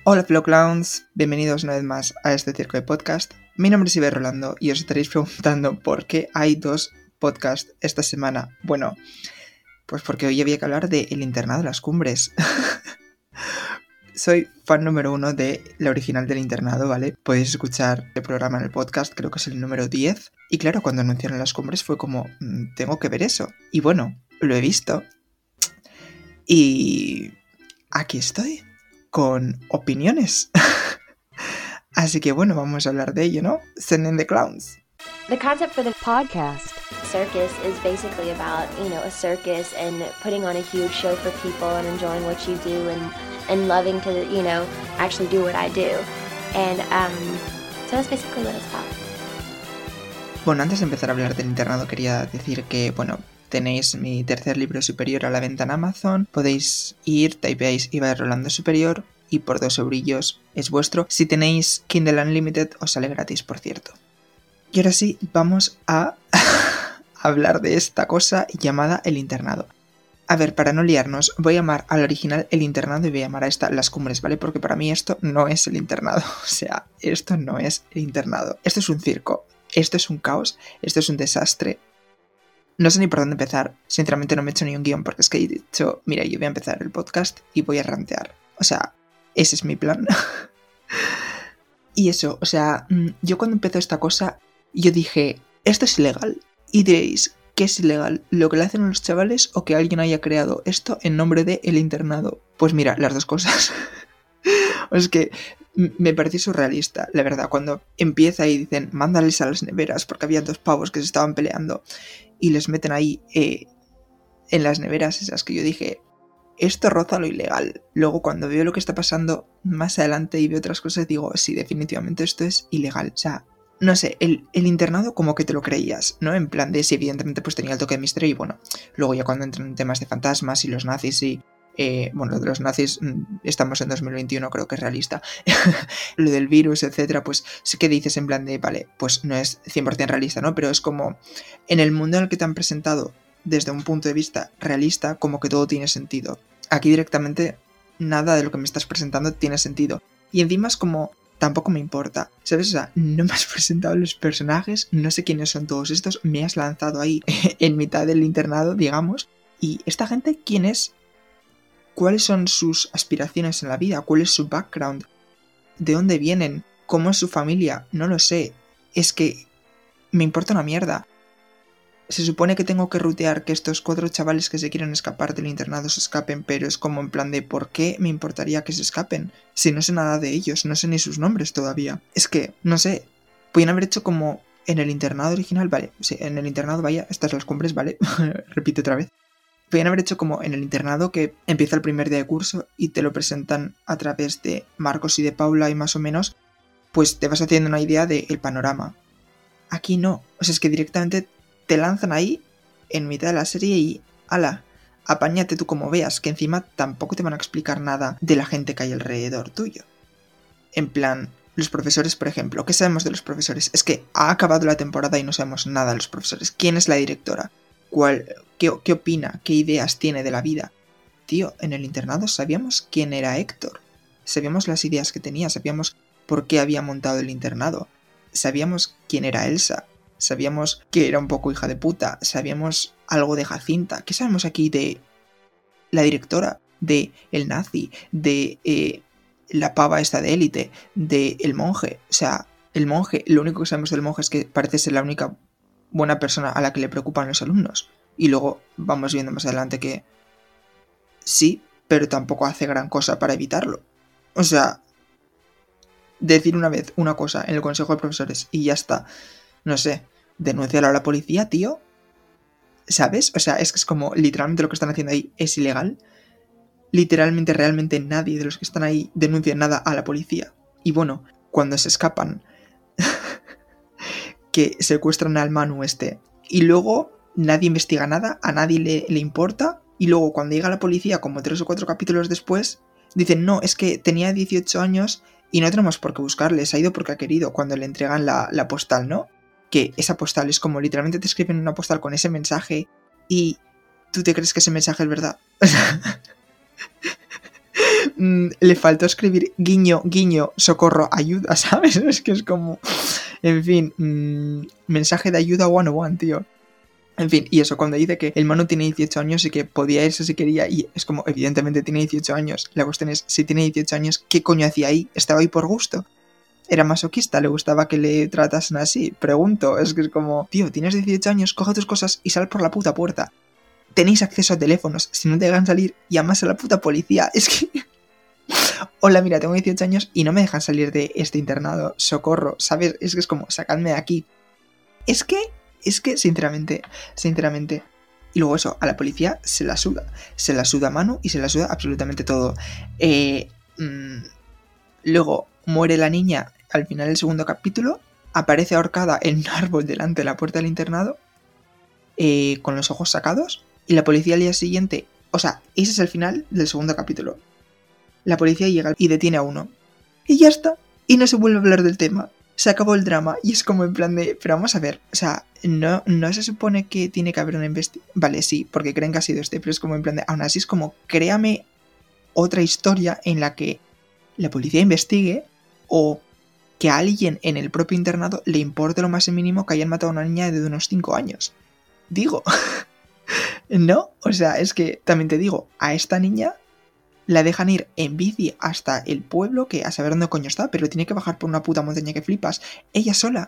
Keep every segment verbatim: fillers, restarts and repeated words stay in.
Hola Flow Clowns, bienvenidos una vez más a este circo de podcast. Mi nombre es Iber Rolando y os estaréis preguntando por qué hay dos podcasts esta semana. Bueno, pues porque hoy había que hablar de El internado de las cumbres. Soy fan número uno de la original del internado, ¿vale? Podéis escuchar el programa en el podcast, creo que es el número diez. Y claro, cuando anunciaron las cumbres fue como, mmm, tengo que ver eso. Y bueno, lo he visto. Y aquí estoy, con opiniones. Así que bueno, vamos a hablar de ello, ¿no? Send in the clowns. The concept for the podcast circus is basically about, you know, a circus and putting on a huge show for people and enjoying what you do and, and loving to, you know, actually do what I do. And um, so that's basically what it's about. Bueno, antes de empezar a hablar del internado quería decir que, bueno, tenéis mi tercer libro superior a la venta en Amazon. Podéis ir, typeáis Iber Rolando Superior y por dos eurillos es vuestro. Si tenéis Kindle Unlimited os sale gratis, por cierto. Y ahora sí, vamos a hablar de esta cosa llamada El internado. A ver, para no liarnos, voy a llamar al original El internado y voy a llamar a esta Las cumbres, ¿vale? Porque para mí esto no es el internado. O sea, esto no es el internado. Esto es un circo. Esto es un caos. Esto es un desastre. No sé ni por dónde empezar. Sinceramente no me he hecho ni un guión porque es que he dicho, mira, yo voy a empezar el podcast y voy a rantear. O sea, ese es mi plan. Y eso, o sea, yo cuando empezó esta cosa, yo dije, esto es ilegal. Y diréis, ¿qué es ilegal? ¿Lo que le hacen a los chavales o que alguien haya creado esto en nombre de el internado? Pues mira, las dos cosas. Es que me pareció surrealista, la verdad, cuando empieza y dicen, mándales a las neveras, porque había dos pavos que se estaban peleando y les meten ahí eh, en las neveras esas, que yo dije, esto roza lo ilegal. Luego cuando veo lo que está pasando más adelante y veo otras cosas, digo, sí, definitivamente esto es ilegal. O sea, no sé, el, el internado como que te lo creías, ¿no? En plan de, sí, evidentemente pues tenía el toque de misterio y bueno, luego ya cuando entran en temas de fantasmas y los nazis y... Eh, bueno, de los nazis, estamos en dos mil veintiuno, creo que es realista. Lo del virus, etcétera, pues sí que dices en plan de, vale, pues no es cien por ciento realista, ¿no? Pero es como, en el mundo en el que te han presentado desde un punto de vista realista, como que todo tiene sentido. Aquí directamente nada de lo que me estás presentando tiene sentido. Y encima es como, tampoco me importa, ¿sabes? O sea, no me has presentado los personajes, no sé quiénes son todos estos, me has lanzado ahí en mitad del internado, digamos. Y esta gente, ¿quién es? ¿Cuáles son sus aspiraciones en la vida? ¿Cuál es su background? ¿De dónde vienen? ¿Cómo es su familia? No lo sé. Es que me importa una mierda. Se supone que tengo que rutear que estos cuatro chavales que se quieren escapar del internado se escapen, pero es como en plan de ¿por qué me importaría que se escapen? Si no sé nada de ellos, no sé ni sus nombres todavía. Es que, no sé, podrían haber hecho como en el internado original, vale, sí, en el internado, vaya, estas las cumbres, vale, repito otra vez. Podrían haber hecho como en el internado, que empieza el primer día de curso y te lo presentan a través de Marcos y de Paula y más o menos, pues te vas haciendo una idea del panorama. Aquí no, o sea, es que directamente te lanzan ahí en mitad de la serie y ala, apáñate tú como veas, que encima tampoco te van a explicar nada de la gente que hay alrededor tuyo. En plan, los profesores, por ejemplo, ¿qué sabemos de los profesores? Es que ha acabado la temporada y no sabemos nada de los profesores. ¿Quién es la directora? ¿Cuál, qué, qué opina? ¿Qué ideas tiene de la vida? Tío, en el internado sabíamos quién era Héctor. Sabíamos las ideas que tenía, sabíamos por qué había montado el internado. Sabíamos quién era Elsa. Sabíamos que era un poco hija de puta. Sabíamos algo de Jacinta. ¿Qué sabemos aquí de la directora? De el nazi. De eh, la pava esta de élite. De el monje. O sea, el monje, lo único que sabemos del monje es que parece ser la única buena persona a la que le preocupan los alumnos. Y luego vamos viendo más adelante que sí, pero tampoco hace gran cosa para evitarlo. O sea, decir una vez una cosa en el consejo de profesores y ya está. No sé, denunciarlo a la policía, tío. ¿Sabes? O sea, es que es como literalmente lo que están haciendo ahí es ilegal. Literalmente, realmente nadie de los que están ahí denuncia nada a la policía. Y bueno, cuando se escapan, que secuestran al Manu este, y luego nadie investiga nada, a nadie le, le importa, y luego cuando llega la policía, como tres o cuatro capítulos después, dicen, no, es que tenía dieciocho años y no tenemos por qué buscarle, se ha ido porque ha querido, cuando le entregan la, la postal, ¿no? Que esa postal es como literalmente te escriben una postal con ese mensaje y tú te crees que ese mensaje es verdad. mm, le faltó escribir guiño, guiño, socorro, ayuda, ¿sabes? Es que es como... En fin, mmm, mensaje de ayuda one oh one, tío. En fin, y eso, cuando dice que el Manu tiene dieciocho años y que podía irse si quería, y es como, evidentemente tiene dieciocho años. La cuestión es, si tiene dieciocho años, ¿qué coño hacía ahí? ¿Estaba ahí por gusto? ¿Era masoquista? ¿Le gustaba que le tratasen así? Pregunto, es que es como, tío, tienes dieciocho años, coge tus cosas y sal por la puta puerta. Tenéis acceso a teléfonos, si no te dejan salir, llamas a la puta policía. Es que... Hola, mira, tengo dieciocho años y no me dejan salir de este internado, socorro, ¿sabes? Es que es como, sacadme de aquí. Es que... Es que, sinceramente, sinceramente... Y luego eso, a la policía se la suda. Se la suda Manu y se la suda absolutamente todo. Eh, mmm, luego muere la niña al final del segundo capítulo. Aparece ahorcada en un árbol delante de la puerta del internado. Eh, con los ojos sacados. Y la policía al día siguiente... O sea, ese es el final del segundo capítulo. La policía llega y detiene a uno. Y ya está. Y no se vuelve a hablar del tema. Se acabó el drama y es como en plan de... Pero vamos a ver, o sea, no, no se supone que tiene que haber una investigación... Vale, sí, porque creen que ha sido este, pero es como en plan de... Aún así es como, créame otra historia en la que la policía investigue o que a alguien en el propio internado le importe lo más mínimo que hayan matado a una niña de unos cinco años. Digo, ¿no? O sea, es que también te digo, a esta niña... La dejan ir en bici hasta el pueblo, que a saber dónde coño está, pero tiene que bajar por una puta montaña que flipas. Ella sola.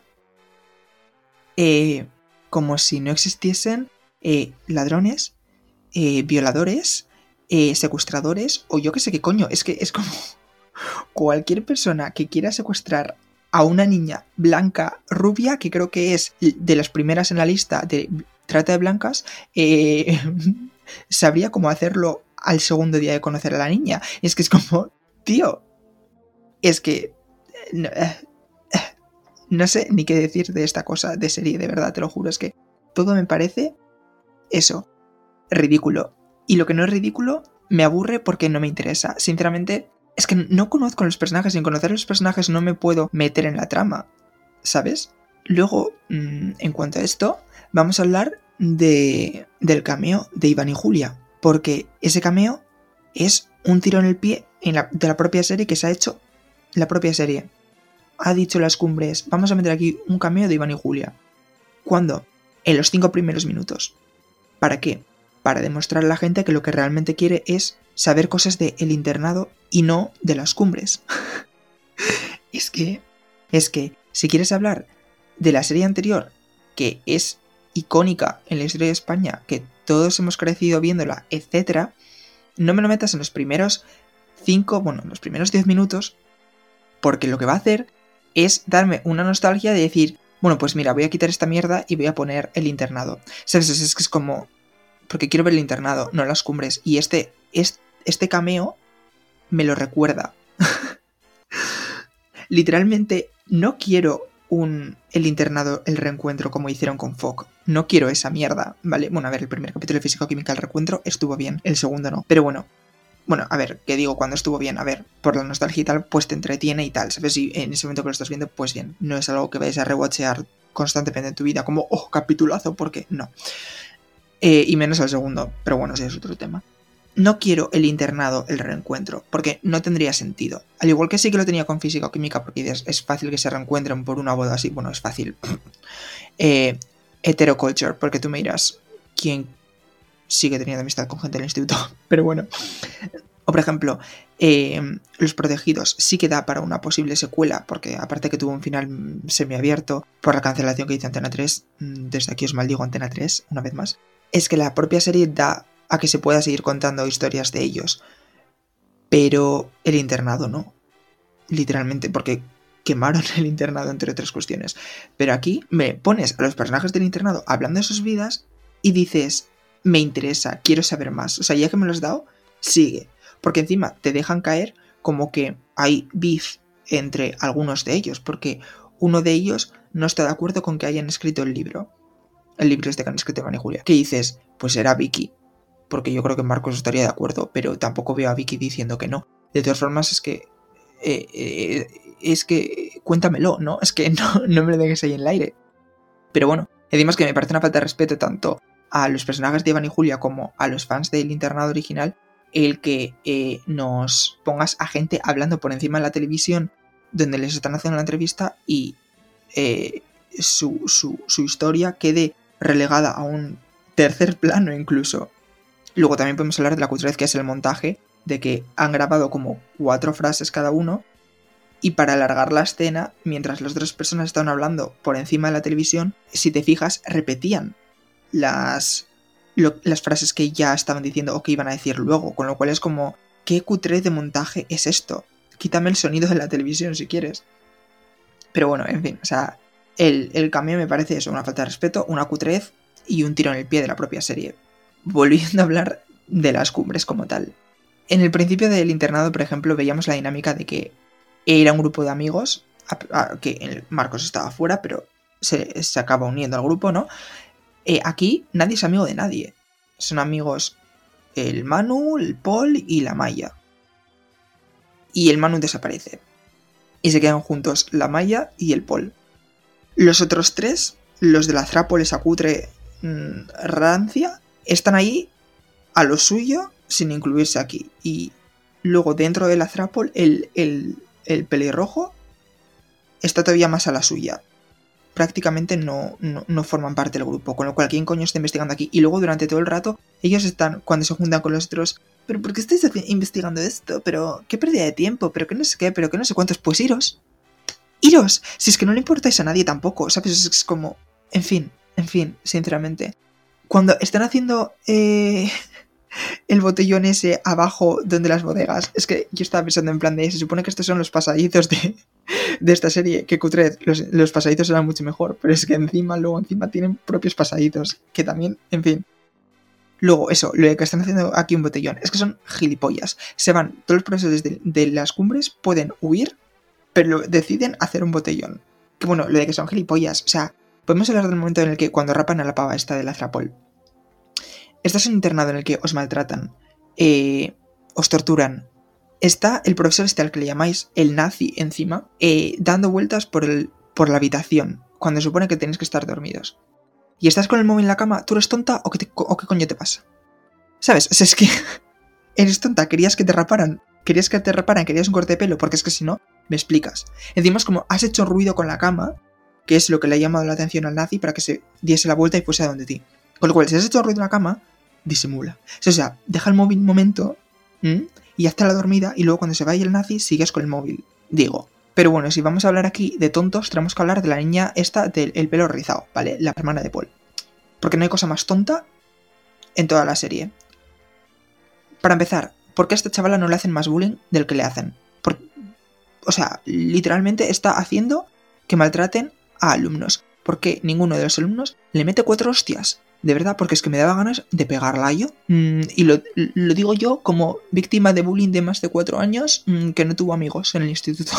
Eh, como si no existiesen eh, ladrones, eh, violadores, eh, secuestradores, o yo que sé qué coño. Es que es como cualquier persona que quiera secuestrar a una niña blanca, rubia, que creo que es de las primeras en la lista de trata de blancas, eh, sabría cómo hacerlo al segundo día de conocer a la niña. Es que es como, tío, es que no, no sé ni qué decir de esta cosa de serie, de verdad, te lo juro, es que todo me parece eso, ridículo. Y lo que no es ridículo me aburre porque no me interesa. Sinceramente, es que no conozco los personajes, sin conocer los personajes no me puedo meter en la trama, ¿sabes? Luego, mmm, en cuanto a esto, vamos a hablar de, del cameo de Iván y Julia. Porque ese cameo es un tiro en el pie en la, de la propia serie que se ha hecho la propia serie. Ha dicho Las Cumbres, vamos a meter aquí un cameo de Iván y Julia. ¿Cuándo? En los cinco primeros minutos. ¿Para qué? Para demostrar a la gente que lo que realmente quiere es saber cosas de El Internado y no de Las Cumbres. es que, es que, si quieres hablar de la serie anterior, que es icónica en la historia de España, que todos hemos crecido viéndola, etcétera, no me lo metas en los primeros cinco, bueno, en los primeros diez minutos, porque lo que va a hacer es darme una nostalgia de decir, bueno, pues mira, voy a quitar esta mierda y voy a poner El Internado. ¿Sabes? Es que es como, porque quiero ver El Internado, no Las Cumbres, y este, este, este cameo me lo recuerda. Literalmente, no quiero un El Internado, el reencuentro como hicieron con Fogg. No quiero esa mierda, ¿vale? Bueno, a ver, el primer capítulo de Físico-Química, el reencuentro, estuvo bien. El segundo no. Pero bueno, bueno, a ver, ¿qué digo? Cuando estuvo bien, a ver, por la nostalgia y tal, pues te entretiene y tal, ¿sabes? Y en ese momento que lo estás viendo, pues bien. No es algo que vayas a rewatchear constantemente en tu vida, como, oh, capitulazo, porque no. Eh, y menos al segundo, pero bueno, ese es otro tema. No quiero El Internado, el reencuentro, porque no tendría sentido. Al igual que sí que lo tenía con Física o Química, porque es, es fácil que se reencuentren por una boda así, bueno, es fácil. eh, Heteroculture, porque tú me dirás, ¿quién sigue teniendo amistad con gente del instituto? Pero bueno. O por ejemplo, eh, Los Protegidos sí que da para una posible secuela, porque aparte que tuvo un final semiabierto por la cancelación que hizo Antena tres, desde aquí os maldigo Antena tres, una vez más, es que la propia serie da a que se pueda seguir contando historias de ellos. Pero El Internado no. Literalmente, porque quemaron El Internado, entre otras cuestiones. Pero aquí me pones a los personajes del internado hablando de sus vidas y dices, me interesa, quiero saber más. O sea, ya que me lo has dado, sigue. Porque encima te dejan caer como que hay beef entre algunos de ellos, porque uno de ellos no está de acuerdo con que hayan escrito el libro. El libro este que han escrito Iván y Julia. ¿Qué dices? Pues era Vicky. Porque yo creo que Marcos estaría de acuerdo, pero tampoco veo a Vicky diciendo que no. De todas formas, es que... Eh, eh, es que... Cuéntamelo, ¿no? Es que no, no me lo dejes ahí en el aire. Pero bueno, además que me parece una falta de respeto tanto a los personajes de Iván y Julia como a los fans del internado original, el que eh, nos pongas a gente hablando por encima de la televisión donde les están haciendo la entrevista y eh, su, su, su historia quede relegada a un tercer plano incluso. Luego también podemos hablar de la cutrez que es el montaje, de que han grabado como cuatro frases cada uno y para alargar la escena, mientras las otras personas estaban hablando por encima de la televisión, si te fijas, repetían las, lo, las frases que ya estaban diciendo o que iban a decir luego, con lo cual es como, ¿qué cutrez de montaje es esto? Quítame el sonido de la televisión si quieres. Pero bueno, en fin, o sea, el, el cambio me parece eso, una falta de respeto, una cutrez y un tiro en el pie de la propia serie. Volviendo a hablar de las cumbres como tal. En el principio del internado, por ejemplo, veíamos la dinámica de que era un grupo de amigos, a, a, que Marcos estaba fuera, pero se, se acaba uniendo al grupo, ¿no? Eh, aquí nadie es amigo de nadie. Son amigos el Manu, el Paul y la Maya. Y el Manu desaparece. Y se quedan juntos la Maya y el Paul. Los otros tres, los de la Zrápol, esa cutre mmm, rancia, están ahí a lo suyo sin incluirse aquí. Y luego dentro de la Zrápol, el, el, el pelirrojo está todavía más a la suya. Prácticamente no, no, no forman parte del grupo, con lo cual ¿quién coño está investigando aquí? Y luego durante todo el rato ellos están, cuando se juntan con los otros, ¿pero por qué estáis investigando esto? ¿Pero qué pérdida de tiempo? ¿Pero qué no sé qué? ¿Pero qué no sé cuántos? Pues iros. ¡Iros! Si es que no le importáis a nadie tampoco, ¿sabes? Es como... En fin, en fin, sinceramente. Cuando están haciendo eh, el botellón ese abajo donde las bodegas, es que yo estaba pensando en plan de... Se supone que estos son los pasadizos de, de esta serie, que cutrez, los, los pasadizos eran mucho mejor, pero es que encima, luego encima tienen propios pasadizos, que también, en fin... Luego, eso, lo que están haciendo aquí un botellón, es que son gilipollas. Se van, todos los profesores de, de las cumbres pueden huir, pero deciden hacer un botellón. Que bueno, lo de que son gilipollas, o sea, podemos hablar del momento en el que cuando rapan a la pava esta de la Zrápol. Estás en un internado en el que os maltratan, eh, os torturan. Está el profesor este al que le llamáis el nazi encima, eh, dando vueltas por, el, por la habitación, cuando supone que tenéis que estar dormidos. Y estás con el móvil en la cama, ¿tú eres tonta o qué, te, o qué coño te pasa? ¿Sabes? O sea, es que eres tonta, querías que te raparan, querías que te raparan, querías un corte de pelo, porque es que si no, me explicas. Encima es como, has hecho ruido con la cama, que es lo que le ha llamado la atención al nazi para que se diese la vuelta y fuese a donde ti. Con lo cual, si has hecho ruido en la cama, disimula. O sea, deja el móvil un momento ¿m? y hazte la dormida y luego cuando se vaya el nazi sigues con el móvil, digo. Pero bueno, si vamos a hablar aquí de tontos, tenemos que hablar de la niña esta del el pelo rizado, ¿vale? La hermana de Paul. Porque no hay cosa más tonta en toda la serie. Para empezar, ¿por qué a esta chavala no le hacen más bullying del que le hacen? Por... O sea, literalmente está haciendo que maltraten a alumnos. Porque ninguno de los alumnos le mete cuatro hostias. De verdad, porque es que me daba ganas de pegarla yo. Mm, y lo, lo digo yo como víctima de bullying de más de cuatro años mm, que no tuvo amigos en el instituto.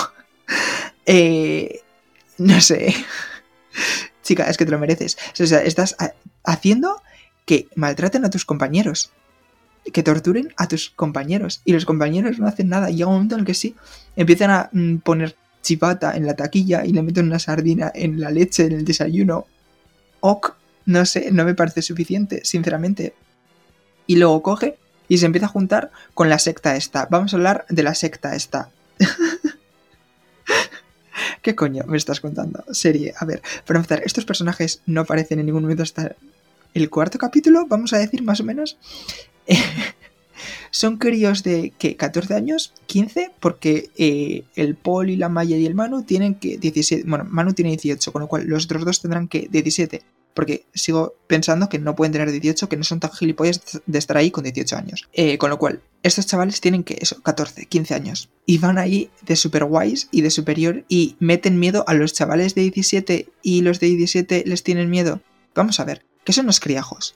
Eh, no sé. Chica, es que te lo mereces. O sea, estás a- haciendo que maltraten a tus compañeros. Que torturen a tus compañeros. Y los compañeros no hacen nada. Y llega un momento en el que sí, empiezan a mm, poner chipata en la taquilla y le meten una sardina en la leche, en el desayuno. Ok, no sé, no me parece suficiente, sinceramente. Y luego coge y se empieza a juntar con la secta esta. Vamos a hablar de la secta esta. ¿Qué coño me estás contando? Serie, a ver, para empezar, estos personajes no aparecen en ningún momento hasta el cuarto capítulo, vamos a decir más o menos. Son críos de, ¿qué? ¿catorce años? ¿quince? Porque eh, el Paul y la Maya y el Manu tienen que diecisiete. Bueno, Manu tiene dieciocho, con lo cual los otros dos tendrán que diecisiete. Porque sigo pensando que no pueden tener dieciocho, que no son tan gilipollas de estar ahí con dieciocho años. Eh, con lo cual, estos chavales tienen que, eso, catorce, quince años. Y van ahí de super guays y de superior y meten miedo a los chavales de diecisiete y los de diecisiete les tienen miedo. Vamos a ver, ¿qué son los criajos?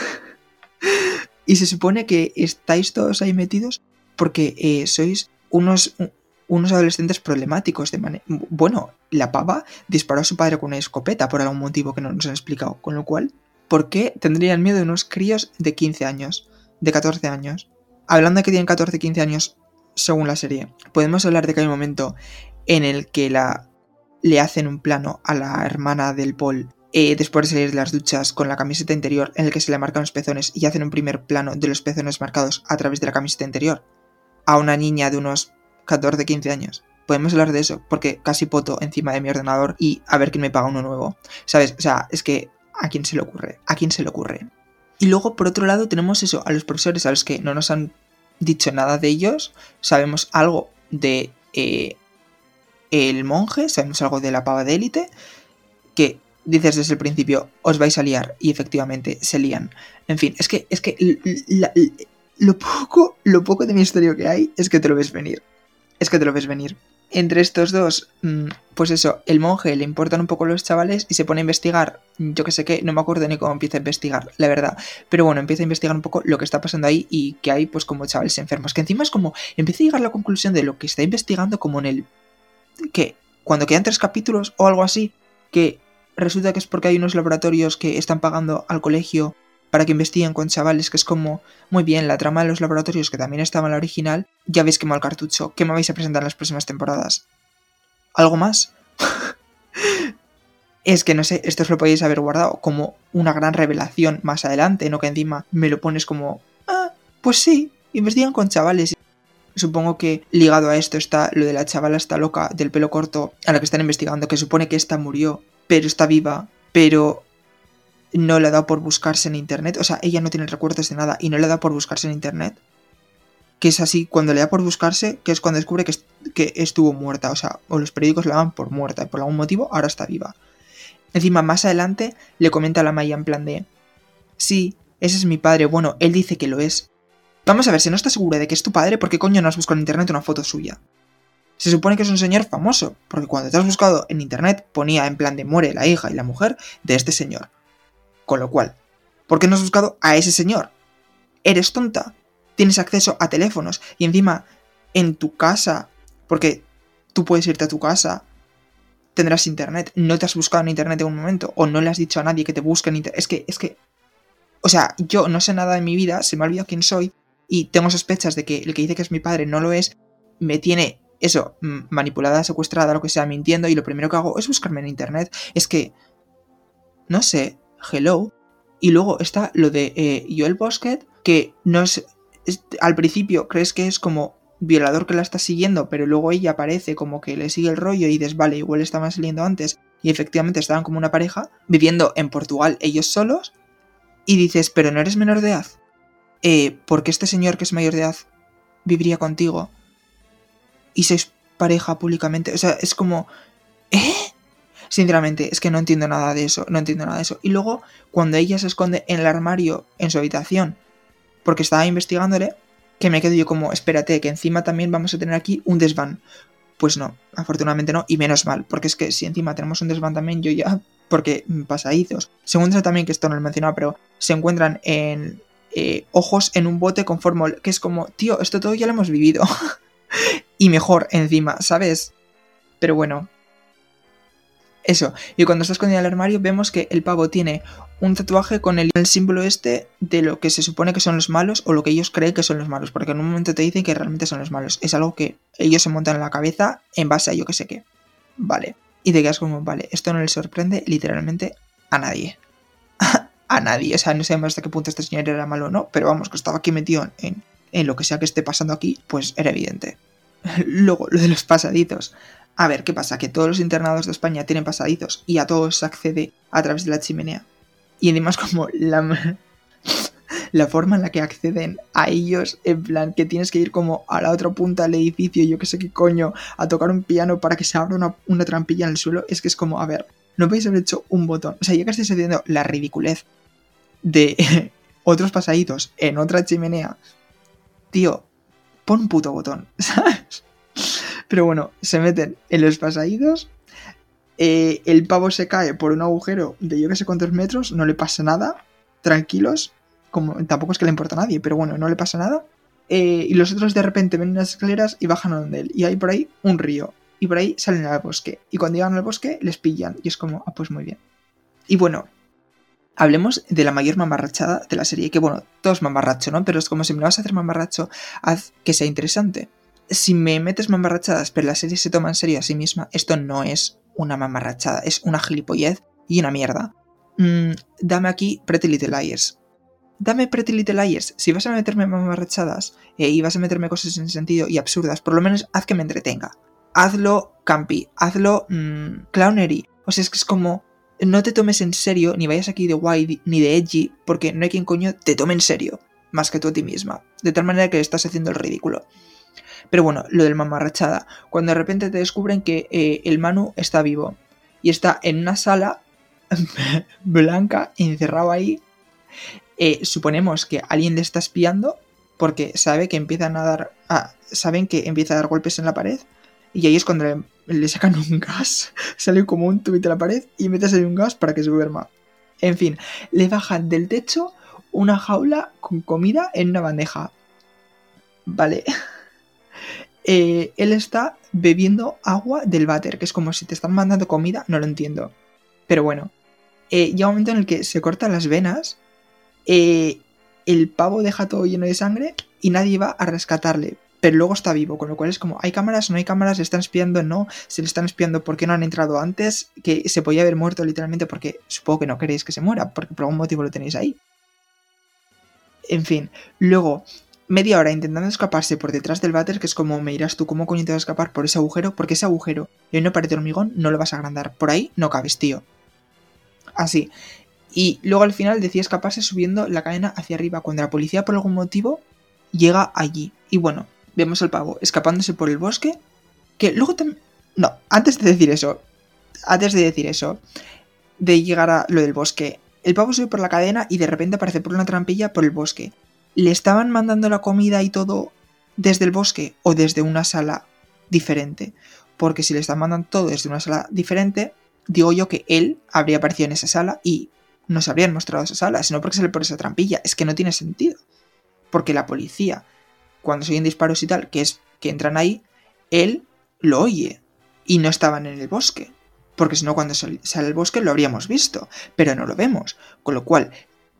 Y se supone que estáis todos ahí metidos porque eh, sois unos... unos adolescentes problemáticos de manera... Bueno, la pava disparó a su padre con una escopeta por algún motivo que no nos han explicado. Con lo cual, ¿por qué tendrían miedo de unos críos de quince años? De catorce años. Hablando de que tienen catorce, quince años, según la serie, podemos hablar de que hay un momento en el que la le hacen un plano a la hermana del Paul eh, después de salir de las duchas con la camiseta interior en el que se le marcan los pezones y hacen un primer plano de los pezones marcados a través de la camiseta interior a una niña de unos catorce quince años. Podemos hablar de eso, porque casi poto encima de mi ordenador y a ver quién me paga uno nuevo, ¿sabes? O sea, es que ¿a quién se le ocurre? ¿A quién se le ocurre? Y luego, por otro lado, tenemos eso, a los profesores a los que no nos han dicho nada de ellos. Sabemos algo de eh, el monje, sabemos algo de la pava de élite, que dices desde el principio, os vais a liar, y efectivamente se lían. En fin, es que, es que la, la, lo, poco, lo poco de misterio que hay es que te lo ves venir. Es que te lo ves venir. Entre estos dos, pues eso, el monje le importan un poco los chavales y se pone a investigar, yo que sé qué, no me acuerdo ni cómo empieza a investigar, la verdad, pero bueno, empieza a investigar un poco lo que está pasando ahí y que hay pues como chavales enfermos, que encima es como, empieza a llegar a la conclusión de lo que está investigando como en el, que cuando quedan tres capítulos o algo así, que resulta que es porque hay unos laboratorios que están pagando al colegio para que investiguen con chavales, que es como, muy bien, la trama de los laboratorios, que también estaba en la original, ya veis quemado el cartucho, ¿qué me vais a presentar en las próximas temporadas? ¿Algo más? Es que no sé, esto os lo podéis haber guardado como una gran revelación más adelante, no que encima me lo pones como, ah, pues sí, investigan con chavales. Supongo que ligado a esto está lo de la chavala esta loca del pelo corto a la que están investigando, que supone que esta murió, pero está viva, pero no le ha dado por buscarse en internet, o sea, ella no tiene recuerdos de nada y no le ha dado por buscarse en internet, que es así, cuando le da por buscarse, que es cuando descubre que, est- que estuvo muerta, o sea, o los periódicos la daban por muerta y por algún motivo ahora está viva. Encima, más adelante, le comenta a la Maya en plan de, sí, ese es mi padre, bueno, él dice que lo es. Vamos a ver, si no estás segura de que es tu padre, ¿por qué coño no has buscado en internet una foto suya? Se supone que es un señor famoso, porque cuando te has buscado en internet ponía en plan de muere la hija y la mujer de este señor. Con lo cual, ¿por qué no has buscado a ese señor? ¿Eres tonta? Tienes acceso a teléfonos y encima en tu casa, porque tú puedes irte a tu casa, tendrás internet, no te has buscado en internet en un momento o no le has dicho a nadie que te busque en internet. Es que, es que, o sea, yo no sé nada de mi vida, se me ha olvidado quién soy y tengo sospechas de que el que dice que es mi padre no lo es, me tiene eso, manipulada, secuestrada, lo que sea, mintiendo y lo primero que hago es buscarme en internet. Es que, no sé, hello. Y luego está lo de eh, Joel Bosquet, que no es, es, al principio crees que es como violador que la está siguiendo, pero luego ella aparece como que le sigue el rollo y dices, vale, igual estaban saliendo antes y efectivamente estaban como una pareja viviendo en Portugal ellos solos y dices, pero no eres menor de edad, eh, porque este señor que es mayor de edad viviría contigo y sois pareja públicamente, o sea, es como, ¿eh? Sinceramente, es que no entiendo nada de eso, no entiendo nada de eso. Y luego, cuando ella se esconde en el armario, en su habitación, porque estaba investigándole, que me quedo yo como, espérate, que encima también vamos a tener aquí un desván. Pues no, afortunadamente no, y menos mal, porque es que si encima tenemos un desván también, yo ya, porque pasadizos. Se encuentra también, que esto no lo he mencionado, pero se encuentran en eh, ojos en un bote con formol, que es como, tío, esto todo ya lo hemos vivido. Y mejor encima, ¿sabes? Pero bueno, eso, y cuando está escondido en el armario vemos que el pavo tiene un tatuaje con el, el símbolo este de lo que se supone que son los malos o lo que ellos creen que son los malos, porque en un momento te dicen que realmente son los malos. Es algo que ellos se montan en la cabeza en base a yo que sé qué. Vale. Y te quedas como, vale, esto no le sorprende literalmente a nadie. A nadie. O sea, no sabemos hasta qué punto este señor era malo o no, pero vamos, que estaba aquí metido en, en lo que sea que esté pasando aquí, pues era evidente. Luego, lo de los pasadizos. A ver, ¿qué pasa? Que todos los internados de España tienen pasadizos y a todos se accede a través de la chimenea. Y además como la, la forma en la que acceden a ellos, en plan, que tienes que ir como a la otra punta del edificio, yo que sé qué coño, a tocar un piano para que se abra una, una trampilla en el suelo, es que es como, a ver, no podéis haber hecho un botón. O sea, ya que estáis haciendo la ridiculez de otros pasadizos en otra chimenea, tío, pon un puto botón, ¿sabes? Pero bueno, se meten en los pasadizos, eh, el pavo se cae por un agujero de yo que sé cuántos metros, no le pasa nada, tranquilos, como tampoco es que le importa a nadie, pero bueno, no le pasa nada, eh, y los otros de repente ven unas escaleras y bajan a donde él, y hay por ahí un río, y por ahí salen al bosque, y cuando llegan al bosque les pillan, y es como, ah, pues muy bien. Y bueno, hablemos de la mayor mamarrachada de la serie, que bueno, todo es mamarracho, ¿no? Pero es como si me lo vas a hacer mamarracho, haz que sea interesante. Si me metes mamarrachadas, pero la serie se toma en serio a sí misma, esto no es una mamarrachada, es una gilipollez y una mierda. mmm, dame aquí Pretty Little Liars. Dame Pretty Little Liars. Si vas a meterme mamarrachadas eh, y vas a meterme cosas sin sentido y absurdas, por lo menos haz que me entretenga. Hazlo campi, hazlo mmm, clownery. O sea, es que es como, no te tomes en serio, ni vayas aquí de guay ni de edgy, porque no hay quien coño te tome en serio, más que tú a ti misma. De tal manera que estás haciendo el ridículo. Pero bueno, lo del mamarrachada. Cuando de repente te descubren que eh, el Manu está vivo y está en una sala blanca, encerrado ahí. Eh, suponemos que alguien le está espiando porque sabe que empiezan a dar ah, saben que empieza a dar golpes en la pared y ahí es cuando le, le sacan un gas, sale como un tubito de la pared y metes ahí un gas para que se duerma. En fin, le bajan del techo una jaula con comida en una bandeja. Vale. Eh, él está bebiendo agua del váter, que es como si te están mandando comida, no lo entiendo. Pero bueno, eh, llega un momento en el que se cortan las venas. Eh, el pavo deja todo lleno de sangre y nadie va a rescatarle, pero luego está vivo, con lo cual es como, ¿hay cámaras? ¿No hay cámaras? ¿Le están espiando? ¿No? ¿Se le están espiando? ¿Por qué no han entrado antes? Que se podía haber muerto literalmente porque supongo que no queréis que se muera, porque por algún motivo lo tenéis ahí. En fin, luego media hora intentando escaparse por detrás del váter, que es como, me dirás tú, ¿cómo coño te vas a escapar por ese agujero? Porque ese agujero en una pared de hormigón no lo vas a agrandar, por ahí no cabes, tío. Así. Y luego al final decide escaparse subiendo la cadena hacia arriba, cuando la policía por algún motivo llega allí. Y bueno, vemos al pavo escapándose por el bosque, que luego también... No, antes de decir eso, antes de decir eso, de llegar a lo del bosque, el pavo sube por la cadena y de repente aparece por una trampilla por el bosque. ¿Le estaban mandando la comida y todo desde el bosque o desde una sala diferente? Porque si le están mandando todo desde una sala diferente, digo yo que él habría aparecido en esa sala y nos habrían mostrado esa sala, sino porque sale por esa trampilla. Es que no tiene sentido. Porque la policía, cuando se oyen disparos y tal, que es que entran ahí, él lo oye y no estaban en el bosque. Porque si no, cuando sale al bosque lo habríamos visto, pero no lo vemos. Con lo cual,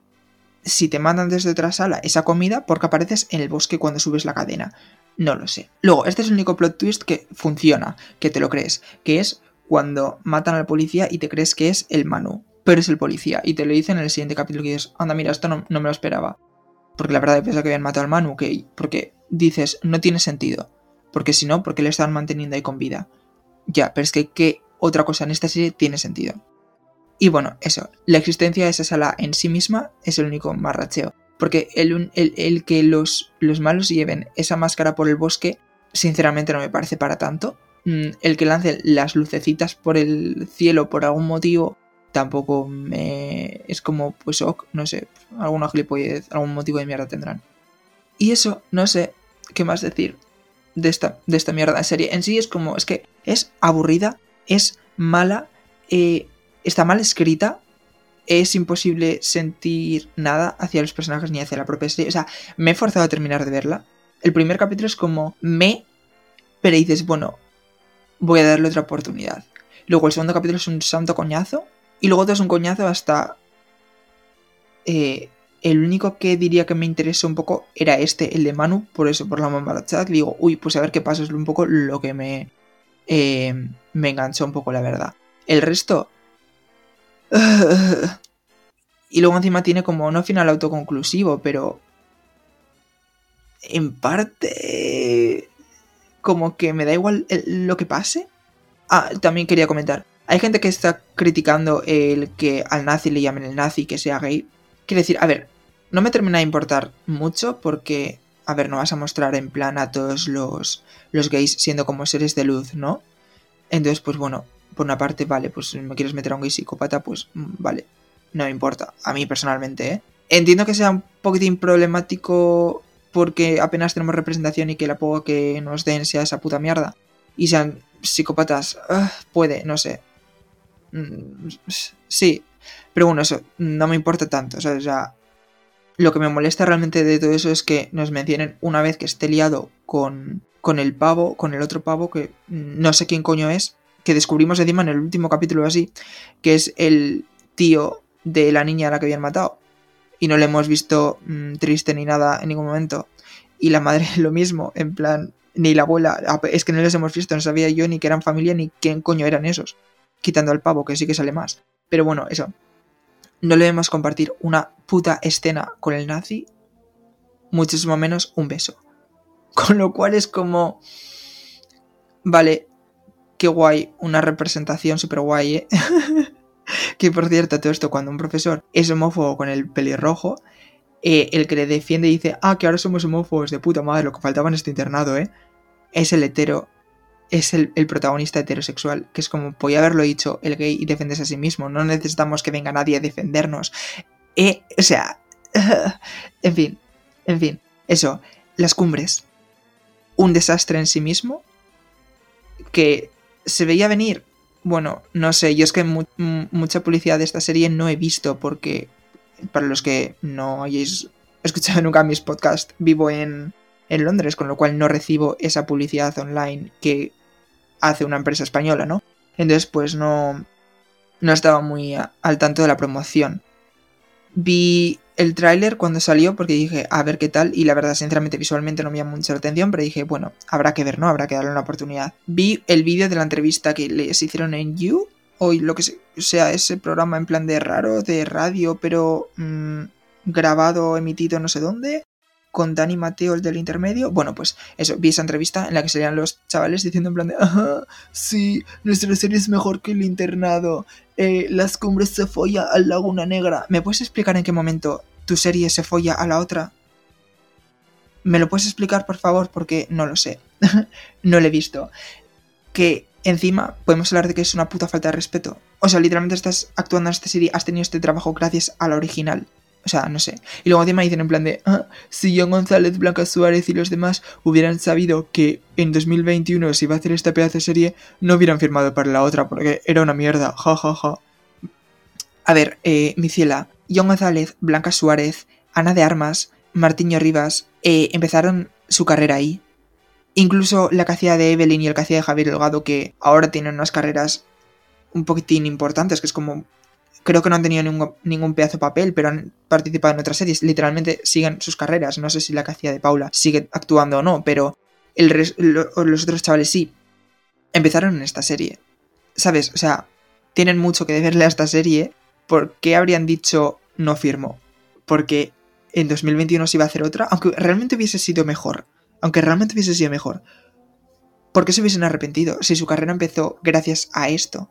si te mandan desde otra sala esa comida, ¿por qué apareces en el bosque cuando subes la cadena? No lo sé. Luego, este es el único plot twist que funciona, que te lo crees, que es cuando matan al policía y te crees que es el Manu, pero es el policía, y te lo dicen en el siguiente capítulo que dices, anda, mira, esto no, no me lo esperaba. Porque la verdad pensaba que habían matado al Manu, que, porque dices, no tiene sentido. Porque si no, ¿por qué le están manteniendo ahí con vida? Ya, pero es que ¿qué otra cosa en esta serie tiene sentido? Y bueno, eso, la existencia de esa sala en sí misma es el único marracheo. Porque el, el, el que los, los malos lleven esa máscara por el bosque, sinceramente no me parece para tanto. El que lance las lucecitas por el cielo por algún motivo tampoco me... es como, pues ok, no sé, alguna gilipollez, algún motivo de mierda tendrán. Y eso, no sé qué más decir de esta, de esta mierda de serie. En sí es como, es que es aburrida, es mala, eh, está mal escrita, es imposible sentir nada hacia los personajes ni hacia la propia serie. O sea, me he forzado a terminar de verla. El primer capítulo es como, me... pero dices, bueno, voy a darle otra oportunidad. Luego el segundo capítulo es un santo coñazo. Y luego otro es un coñazo hasta... Eh, el único que diría que me interesó un poco era este, el de Manu. Por eso, por la mamarachada. Digo, uy, pues a ver qué pasa. Es un poco lo que me... Eh, me enganchó un poco, la verdad. El resto... Uh, y luego encima tiene como no final autoconclusivo, pero... En parte... Como que me da igual el, lo que pase. Ah, también quería comentar. Hay gente que está criticando el que al nazi le llamen el nazi, que sea gay. Quiero decir, a ver, no me termina de importar mucho porque, a ver, no vas a mostrar en plan a todos los, los gays siendo como seres de luz, ¿no? Entonces, pues bueno, por una parte, vale, pues si me quieres meter a un gay psicópata, pues vale, no me importa. A mí personalmente, ¿eh? Entiendo que sea un poquitín problemático porque apenas tenemos representación y que la poco que nos den sea esa puta mierda. Y sean psicópatas, uh, puede, no sé. Mm, sí, pero bueno, eso no me importa tanto, ¿sabes? O sea, lo que me molesta realmente de todo eso es que nos mencionen una vez que esté liado con, con el pavo, con el otro pavo, que no sé quién coño es, que descubrimos encima en el último capítulo así, que es el tío de la niña a la que habían matado. Y no le hemos visto mmm, triste ni nada en ningún momento. Y la madre lo mismo, en plan, ni la abuela, es que no les hemos visto, no sabía yo ni que eran familia ni quién coño eran esos. Quitando al pavo, que sí que sale más. Pero bueno, eso. no le vemos compartir una puta escena con el nazi, muchísimo menos un beso. Con lo cual es como... Vale, qué guay, una representación súper guay, ¿eh? Que por cierto, todo esto, cuando un profesor es homófobo con el pelirrojo, eh, el que le defiende dice, ah, que ahora somos homófobos, de puta madre, lo que faltaba en este internado, ¿eh? Es el hetero, es el, el protagonista heterosexual, que es como, podía haberlo dicho el gay y defenderse a sí mismo, no necesitamos que venga nadie a defendernos. Eh, o sea, en fin, en fin, eso, las cumbres, un desastre en sí mismo, que se veía venir. Bueno, no sé, yo es que mu- m- mucha publicidad de esta serie no he visto porque, para los que no hayáis escuchado nunca mis podcasts, vivo en, en Londres, con lo cual no recibo esa publicidad online que hace una empresa española, ¿no? Entonces, pues no, no estaba muy a- al tanto de la promoción. Vi el tráiler cuando salió porque dije, a ver qué tal, y la verdad, sinceramente, visualmente no me llamó mucha la atención, pero dije, bueno, habrá que ver, ¿no? Habrá que darle una oportunidad. Vi el vídeo de la entrevista que les hicieron en You, o lo que sea, ese programa en plan de raro, de radio, pero mmm, grabado, emitido no sé dónde, con Dani Mateo, el del intermedio. Bueno, pues eso, vi esa entrevista en la que salían los chavales diciendo en plan de, ajá, sí, nuestra serie es mejor que el internado. Eh, las cumbres se folla a Laguna Negra. ¿Me puedes explicar en qué momento tu serie se folla a la otra? ¿Me lo puedes explicar, por favor? Porque no lo sé. No lo he visto. Que encima podemos hablar de que es una puta falta de respeto. O sea, literalmente estás actuando en esta serie, has tenido este trabajo gracias a la original. O sea, no sé. Y luego encima dicen en plan de, ah, si John González, Blanca Suárez y los demás hubieran sabido que en dos mil veintiuno se iba a hacer esta pedazo de serie, no hubieran firmado para la otra porque era una mierda. Ja, ja, ja. A ver, eh, mi ciela, John González, Blanca Suárez, Ana de Armas, Martiño Rivas, eh, empezaron su carrera ahí. Incluso la que hacía de Evelyn y el que hacía de Javier Delgado, que ahora tienen unas carreras un poquitín importantes, que es como... Creo que no han tenido ningún, ningún pedazo de papel, pero han participado en otras series. Literalmente siguen sus carreras. No sé si la que hacía de Paula sigue actuando o no, pero el res, lo, los otros chavales sí. Empezaron en esta serie. ¿Sabes? O sea, tienen mucho que deberle a esta serie. ¿Por qué habrían dicho no firmo? Porque en dos mil veintiuno se iba a hacer otra, aunque realmente hubiese sido mejor. Aunque realmente hubiese sido mejor. ¿Por qué se hubiesen arrepentido si su carrera empezó gracias a esto?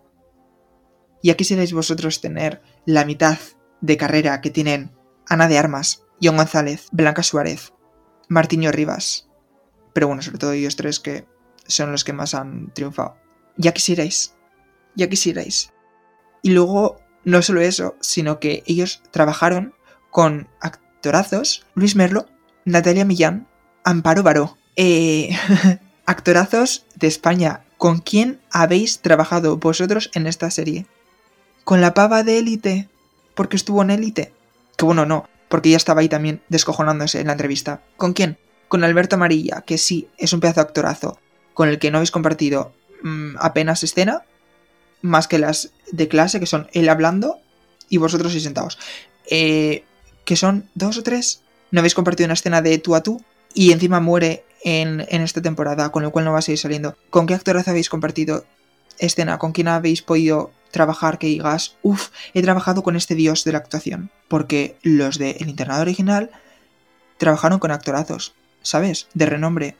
Y aquí quisierais vosotros tener la mitad de carrera que tienen Ana de Armas, John González, Blanca Suárez, Martiño Rivas. Pero bueno, sobre todo ellos tres que son los que más han triunfado. Ya quisierais. Ya quisierais. Y luego, no solo eso, sino que ellos trabajaron con actorazos. Luis Merlo, Natalia Millán, Amparo Baró. Eh, actorazos de España. ¿Con quién habéis trabajado vosotros en esta serie? ¿Con la pava de Élite? Porque estuvo en Élite. Que bueno, no, porque ella estaba ahí también descojonándose en la entrevista. ¿Con quién? Con Alberto Amarilla, que sí, es un pedazo de actorazo, con el que no habéis compartido mmm, apenas escena, más que las de clase, que son él hablando y vosotros ahí sentados. Eh, que son dos o tres. No habéis compartido una escena de tú a tú y encima muere en, en esta temporada, con lo cual no va a seguir saliendo. ¿Con qué actorazo habéis compartido escena? ¿Con quién habéis podido trabajar que digas, uff, he trabajado con este dios de la actuación? Porque los de El Internado original trabajaron con actorazos, ¿sabes? De renombre.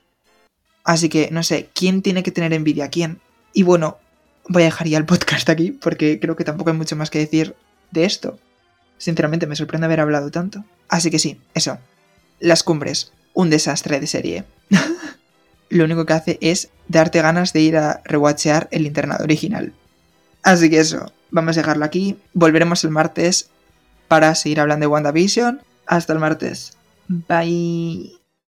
Así que, no sé, ¿quién tiene que tener envidia a quién? Y bueno, voy a dejar ya el podcast aquí porque creo que tampoco hay mucho más que decir de esto. Sinceramente, me sorprende haber hablado tanto. Así que sí, eso. Las cumbres, un desastre de serie. Lo único que hace es darte ganas de ir a rewatchear El Internado original. Así que eso, vamos a dejarlo aquí. Volveremos el martes para seguir hablando de WandaVision. Hasta el martes. Bye.